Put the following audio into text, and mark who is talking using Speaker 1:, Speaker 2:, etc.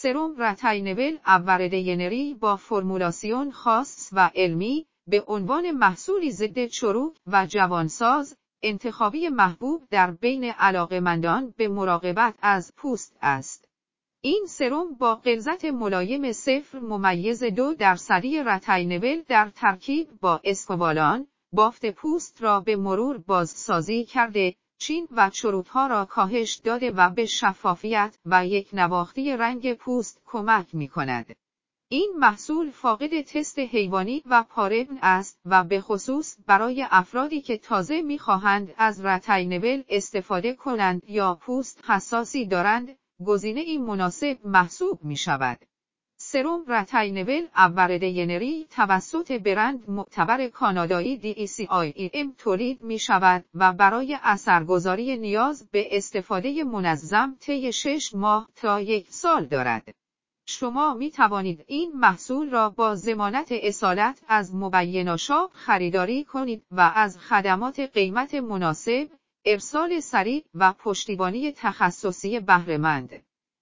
Speaker 1: سرم رتینبل اوردینری با فرمولاسیون خاص و علمی به عنوان محصولی ضد چروک و جوانساز انتخابی محبوب در بین علاقه‌مندان به مراقبت از پوست است. این سرم با غلظت ملایم 0.2% رتینبل در ترکیب با اسکوالان، بافت پوست را به مرور بازسازی کرده، چین و چروک‌ها را کاهش داده و به شفافیت و یک نواختی رنگ پوست کمک می‌کند. این محصول فاقد تست حیوانی و پاربن است و به خصوص برای افرادی که تازه می‌خواهند از رتینبل استفاده کنند یا پوست حساسی دارند، گزینه‌ای مناسب محسوب می‌شود. سرم رتینبل اوردینری توسط برند معتبر کانادایی DECIEM تولید می‌شود و برای اثرگذاری نیاز به استفاده منظم طی 6 ماه تا 1 سال دارد. شما می توانید این محصول را با ضمانت اصالت از مبینا شاپ خریداری کنید و از خدمات قیمت مناسب، ارسال سریع و پشتیبانی تخصصی بهره مند